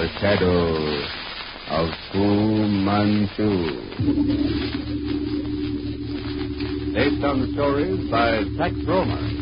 The Shadow of Fu Manchu. Based on the stories by Tex Romer.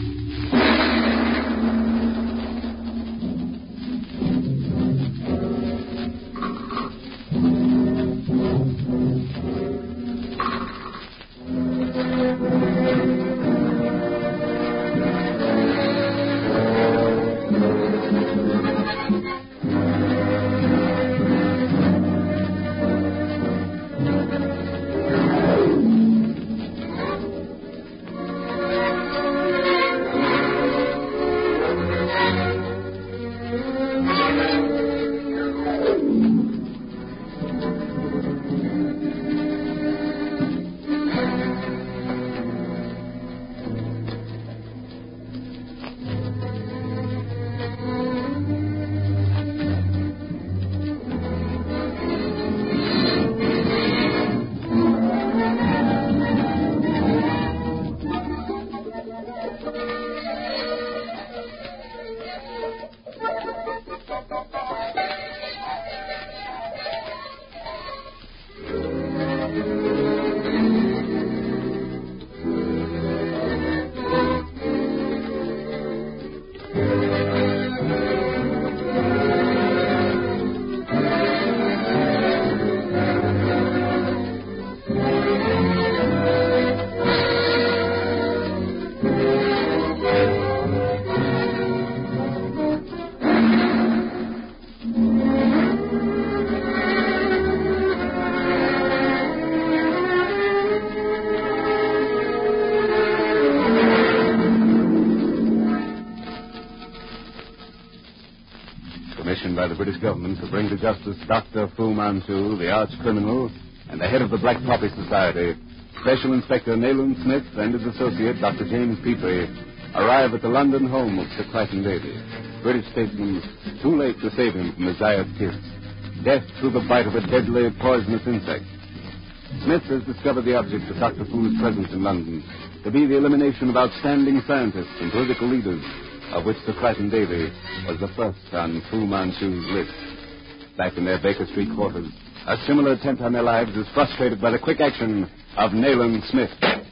By the British government to bring to justice Dr. Fu Manchu, the arch-criminal, and the head of the Black Poppy Society, Special Inspector Nayland Smith and his associate, Dr. James Petrie, arrive at the London home of Sir Crichton Davey. British statesman, too late to save him from the Zayat kiss. Death through the bite of a deadly, poisonous insect. Smith has discovered the object of Dr. Fu's presence in London to be the elimination of outstanding scientists and political leaders, of which Sir Crichton Davey was the first on Fu Manchu's list. Back in their Baker Street quarters, a similar attempt on their lives is frustrated by the quick action of Nayland Smith.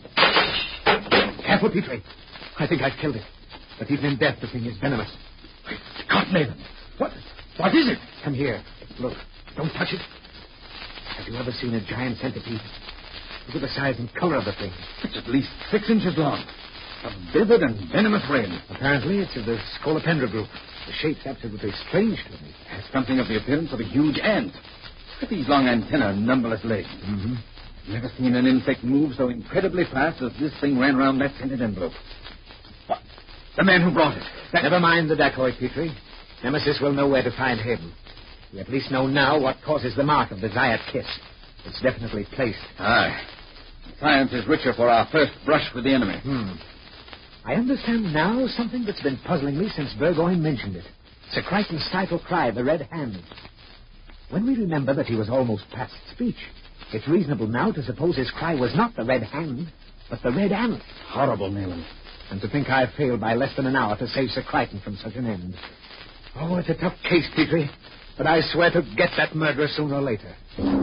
Careful, Petrie. I think I've killed it. But even in death, the thing is venomous. God, Nayland. What is it? Come here. Look. Don't touch it. Have you ever seen a giant centipede? Look at the size and color of the thing. It's at least 6 inches long. A vivid and venomous ray. Apparently, it's of the Scolopendra group. The shape's absolutely strange to me. It has something of the appearance of a huge ant. Look at these long antennae and numberless legs. Mm-hmm. Never seen an insect move so incredibly fast as this thing ran around that scented envelope. What? The man who brought it. Never mind the decoy, Petrie. Nemesis will know where to find him. We at least know now what causes the mark of the Zayat kiss. It's definitely placed. Aye. Science is richer for our first brush with the enemy. I understand now something that's been puzzling me since Burgoyne mentioned it. Sir Crichton's title cry, the Red Hand. When we remember that he was almost past speech, it's reasonable now to suppose his cry was not the Red Hand, but the Red Ant. Horrible, Nayland. And to think I've failed by less than an hour to save Sir Crichton from such an end. Oh, it's a tough case, Petrie, but I swear to get that murderer sooner or later.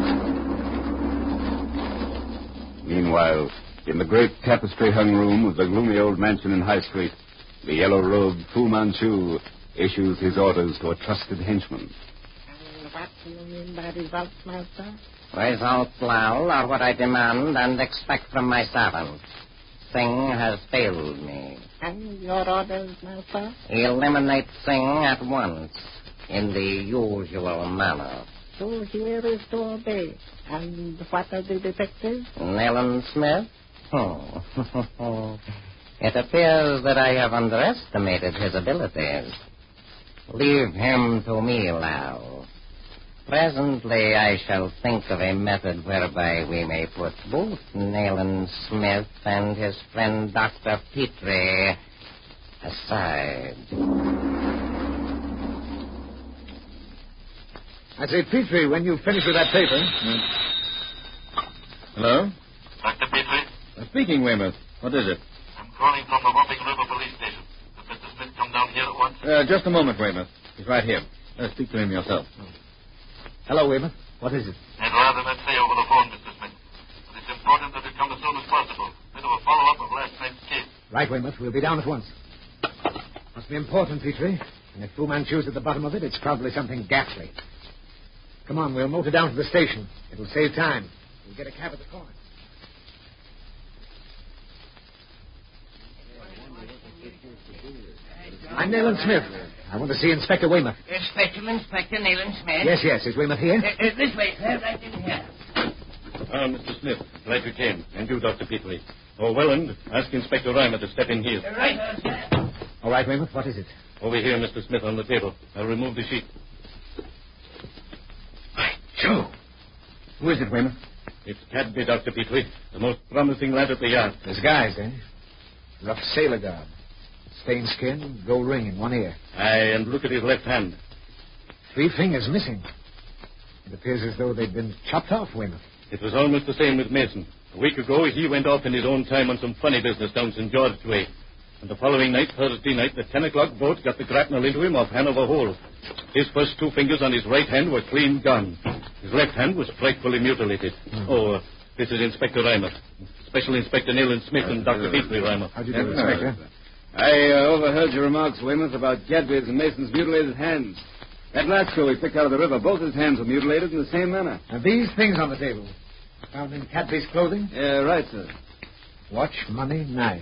Meanwhile, in the great tapestry-hung room of the gloomy old mansion in High Street, the yellow-robed Fu Manchu issues his orders to a trusted henchman. And what do you mean by results, master? Results, Lal, are what I demand and expect from my servant. Singh has failed me. And your orders, master? Eliminate Singh at once, in the usual manner. To hear is to obey. And what are the detectives? Nayland Smith? It appears that I have underestimated his abilities. Leave him to me, Lal. Presently I shall think of a method whereby we may put both Nayland Smith and his friend Dr. Petrie aside. I say, Petrie, when you finish with that paper... Hello? Dr. Petrie? Speaking, Weymouth. What is it? I'm calling from the Wapping River Police Station. Could Mr. Smith come down here at once? Just a moment, Weymouth. He's right here. Speak to him yourself. Hello, Weymouth. What is it? I'd rather not say over the phone, Mr. Smith. But it's important that it come as soon as possible. Bit of a follow-up of last night's case. Right, Weymouth. We'll be down at once. Must be important, Petrie. And if Fu Manchu's at the bottom of it, it's probably something ghastly. Come on, we'll motor down to the station. It'll save time. We'll get a cab at the corner. I'm Nayland Smith. I want to see Inspector Weymouth. Special Inspector Nayland Smith? Yes. Is Weymouth here? This way, sir. Right in here. Mr. Smith, glad you came. And you, Dr. Petrie. Oh, Welland, ask Inspector Reimer to step in here. Right, sir. All right, Weymouth, what is it? Over here, Mr. Smith, on the table. I'll remove the sheet. By Joe. Who is it, Weymouth? It's Cadby, Dr. Petrie. The most promising lad at the yard. Disguised, eh? Rough sailor garb. Stained skin, gold ring in one ear. Aye, and look at his left hand. 3 fingers missing. It appears as though they'd been chopped off, Weymouth. It was almost the same with Mason. A week ago, he went off in his own time on some funny business down St. George way. And the following night, Thursday night, the 10 o'clock boat got the grapnel into him off Hanover Hole. His first 2 fingers on his right hand were clean gone. His left hand was frightfully mutilated. This is Inspector Reimer. Special Inspector Nayland Smith and Dr. Petrie Reimer. How do you do, Inspector? I overheard your remarks, Weymouth, about Cadby's and Mason's mutilated hands. That last crew we picked out of the river, both his hands were mutilated in the same manner. And these things on the table, found in Cadby's clothing? Right, sir. Watch, money, knife.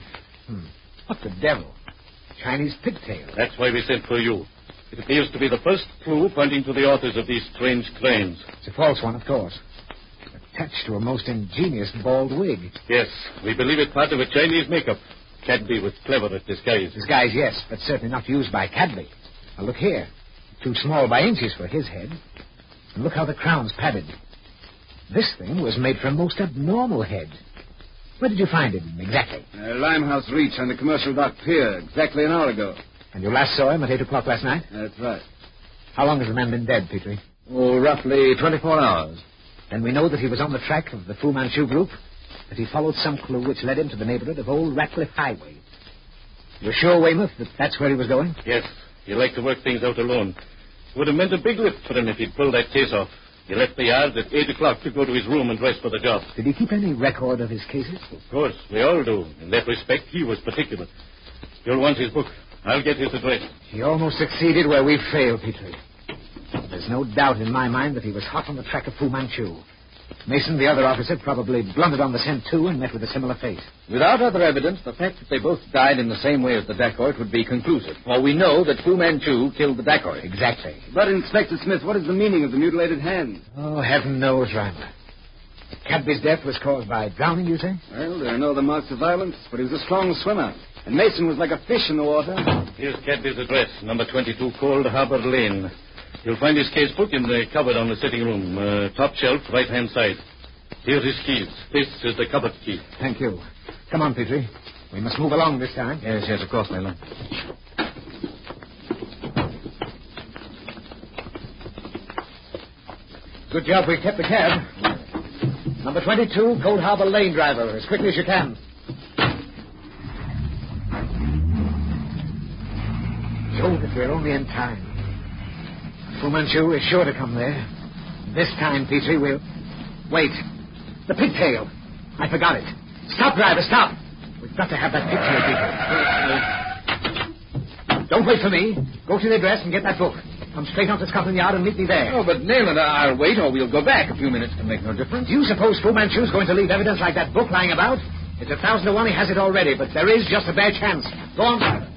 What the devil? Chinese pigtail. That's why we sent for you. It appears to be the first clue pointing to the authors of these strange crimes. It's a false one, of course. Attached to a most ingenious bald wig. Yes, we believe it part of a Chinese makeup. Cadby was clever at disguise. Disguise, yes, but certainly not used by Cadby. Now, look here. Too small by inches for his head. And look how the crown's padded. This thing was made for a most abnormal head. Where did you find it, exactly? Limehouse Reach on the Commercial Dock Pier, exactly an hour ago. And you last saw him at 8 o'clock last night? That's right. How long has the man been dead, Petrie? Roughly 24 hours. Then we know that he was on the track of the Fu Manchu group, that he followed some clue which led him to the neighborhood of Old Ratcliffe Highway. You're sure, Weymouth, that that's where he was going? Yes. He liked to work things out alone. It would have meant a big lift for him if he'd pulled that case off. He left the yard at 8 o'clock to go to his room and dress for the job. Did he keep any record of his cases? Of course, we all do. In that respect, he was particular. You'll want his book. I'll get his address. He almost succeeded where we failed, Petrie. There's no doubt in my mind that he was hot on the track of Fu Manchu. Mason, the other officer, probably blundered on the scent, too, and met with a similar fate. Without other evidence, the fact that they both died in the same way as the dacoit would be conclusive. For we know that Fu Manchu killed the dacoit. Exactly. But, Inspector Smith, what is the meaning of the mutilated hands? Oh, heaven knows, Reimer. Cadby's death was caused by drowning, you say? Well, there are no other marks of violence, but he was a strong swimmer. And Mason was like a fish in the water. Here's Cadby's address, number 22 Cold Harbor Lane. You'll find his case book in the cupboard on the sitting room, top shelf, right-hand side. Here's his keys. This is the cupboard key. Thank you. Come on, Petrie. We must move along this time. Yes, of course, Nayland. Good job we kept the cab. Number 22, Cold Harbor Lane, driver. As quickly as you can. Jove, if we're only in time. Fu Manchu is sure to come there. This time, Petrie, we'll... Wait. The pigtail. I forgot it. Stop, driver, stop. We've got to have that pigtail, Petrie. Don't wait for me. Go to the address and get that book. Come straight on to Scotland Yard and meet me there. Oh, but Nayland, I'll wait or we'll go back. A few minutes can make no difference. Do you suppose Fu Manchu's going to leave evidence like that book lying about? It's 1,000 to 1 he has it already, but there is just a bare chance. Go on, driver.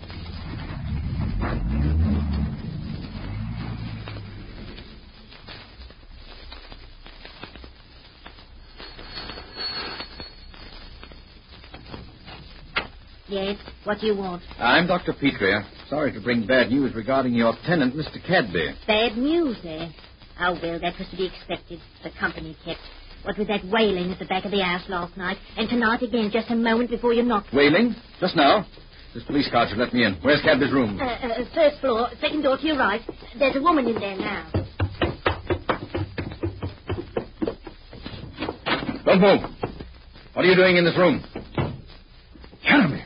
Yes, what do you want? I'm Dr. Petrie. Sorry to bring bad news regarding your tenant, Mr. Cadby. Bad news, eh? Oh, well, that was to be expected. The company kept. What with that wailing at the back of the house last night, and tonight again, just a moment before you knocked. Wailing? Just now? This police car should let me in. Where's Cadby's room? First floor, second door to your right. There's a woman in there now. Don't move. What are you doing in this room? Caramel.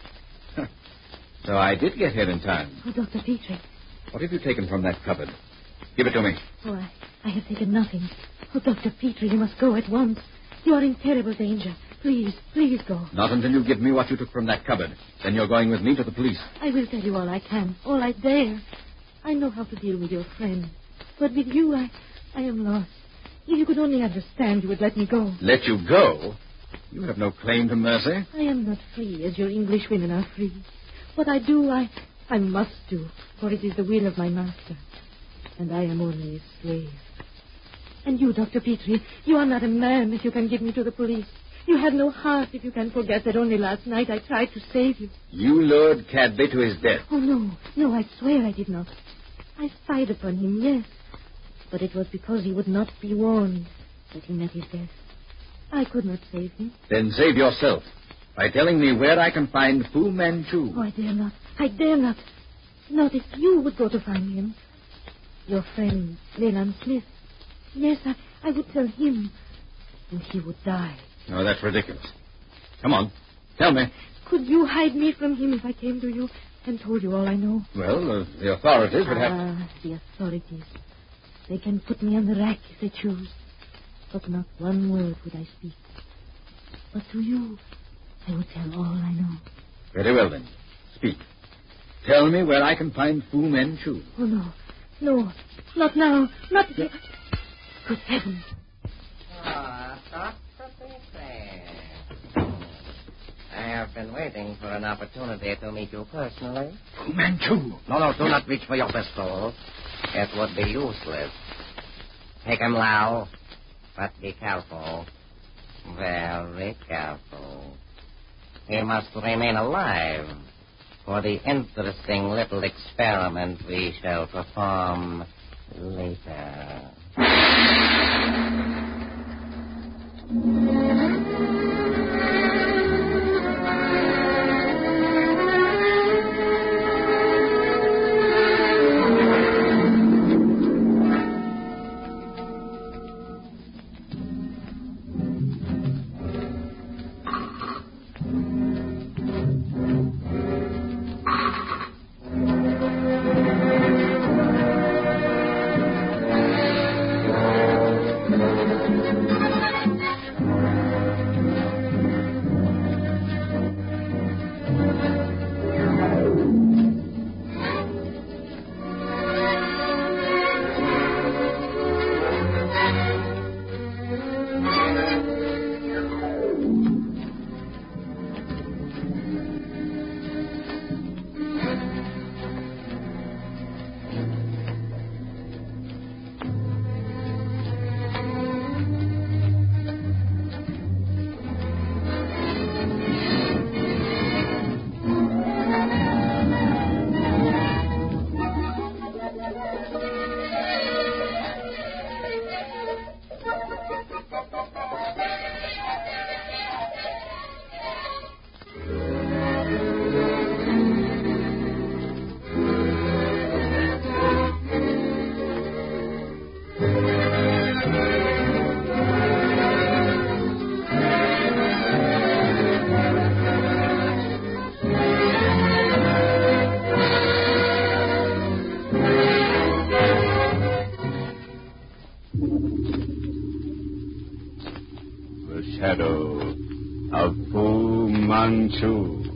So I did get here in time. Oh, Dr. Petrie. What have you taken from that cupboard? Give it to me. Oh, I have taken nothing. Oh, Dr. Petrie, you must go at once. You are in terrible danger. Please, please go. Not until you give me what you took from that cupboard. Then you're going with me to the police. I will tell you all I can, all I dare. I know how to deal with your friend. But with you, I am lost. If you could only understand, you would let me go. Let you go? You have no claim to mercy. I am not free as your English women are free. What I do, I must do, for it is the will of my master. And I am only a slave. And you, Dr. Petrie, you are not a man if you can give me to the police. You have no heart if you can forget that only last night I tried to save you. You lured Cadby to his death. Oh, no, I swear I did not. I spied upon him, yes. But it was because he would not be warned that he met his death. I could not save him. Then save yourself by telling me where I can find Fu Manchu. Oh, I dare not. I dare not. Not if you would go to find him. Your friend, Leland Smith. Yes, I would tell him. And he would die. No, that's ridiculous. Come on. Tell me. Could you hide me from him if I came to you and told you all I know? Well, the authorities would have... The authorities. They can put me on the rack if they choose. But not one word would I speak. But to you, I would tell all I know. Very well, then. Speak. Tell me where I can find Fu Manchu. Oh, no. No. Not now. Not... Good heavens. Dr. Petrie. I have been waiting for an opportunity to meet you personally. Fu Manchu. No, do not reach for your pistol. It would be useless. Take him, Lau. But be careful. Very careful. He must remain alive for the interesting little experiment we shall perform later. Shadow of Fu Manchu.